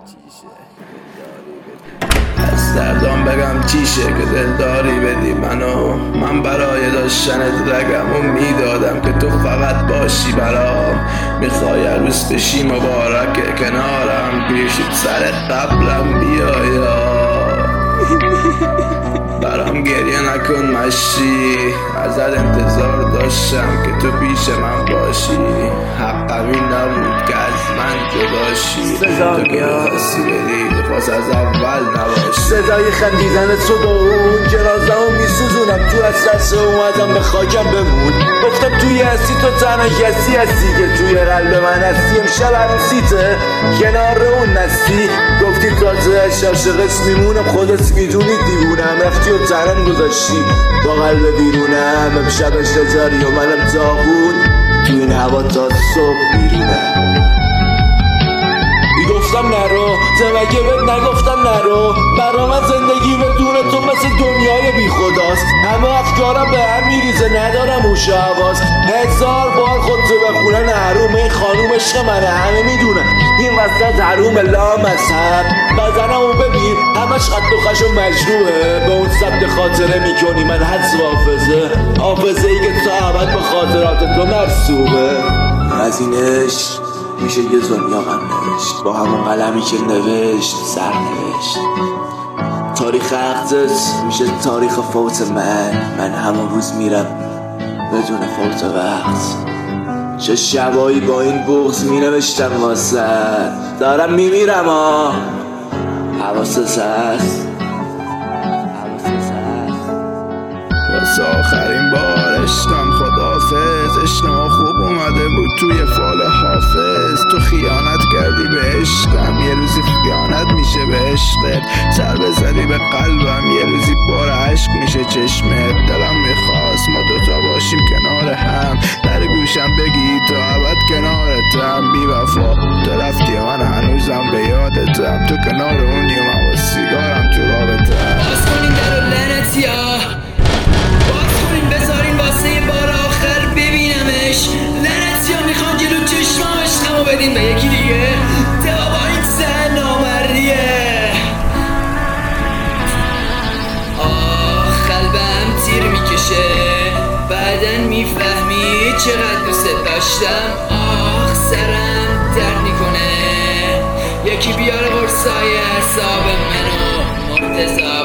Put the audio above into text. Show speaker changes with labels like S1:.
S1: از دردام بگم چیشه که دلداری بدی منو. من برای داشتنت رگمو میدادم که تو فقط باشی برام. میخوای عروس بشی مبارک کنارم، پیشت سر قبلم بیایا. برام گریه نکن مشی، ازت انتظار داشتم که تو پیش من باشی. حقم این نبود که از من جداشی. تو که بخواستی بدی پس از اول نباشی.
S2: صدای خندیدنت رو با اون جنازه‌مو میسوزونم. تو از دست اومدم به خاکم بمون. گفتم توی هستی تو تنها کسی هستی که توی قلب من هستی. امشب عروسیته کنار اون نستی. گفتی تازه عاشقت میمونم، خودت میدونی دیوونم. رفتی و تنم گذاشتی با قلب بیرونم. امشب اشتجاری و منم داغون تو این هوا تا صبح بیرونم. گفتم نرو زمگه بهت نگفتم نرو. برا من زندگی بدون تو مثل دنیای بی خداست. همه افکارم به هم میریزه ندارم هوش و حواس. 1000 بار خودتو بخونن حروم. این خانوم عشق منه همه میدونن. این وسط حروم لامذهب. بدنمو ببین همش خط و خش و مجروحه. به اون ثبت خاطره میکنی من حدس و حافظه ای که تا ابد به خاطرات تو مرسومه. از این عشق میشه یه دنیا غم نوشت، با همون قلمی که نوشت سر نوشت. تاریخ عقدت میشه تاریخ فوت من همون روز میرم بدون فوت وقت. چه شبایی با این بغض مینوشتم واسه دارم میمیرم. حواست هست
S1: واسه آخرین بار عشقم خداحافظ. عشق ما خوب اومده بود توی فال حافظ. تو خیانت کردی به عشقم، یه روزی خیانت میشه به عشقت. سر بزدی به قلبم، یه روزی بار عشق میشه چشمت. دلم میخواست ما دوتا باشیم کنار هم، در گوشم بگی تو ابد کنارتم. بی وفا تو رفتی من هنوزم به یادتم. تو کنار اونی و من با سیگارم تو رابطم.
S3: باز کنین در و لعنتیا، باز کنین بذارین واسه یه بار آخر ببینمش. لعنتیا میخوان جلو چشمام عشقمو بدین به یکی دیگه. با این سن نامردیه. قلبم تیر میکشه، بعدن میفهمی چقدر دوست داشتم. سرم درد میکنه. یکی بیاره قرصای اعصاب منو مرتضی.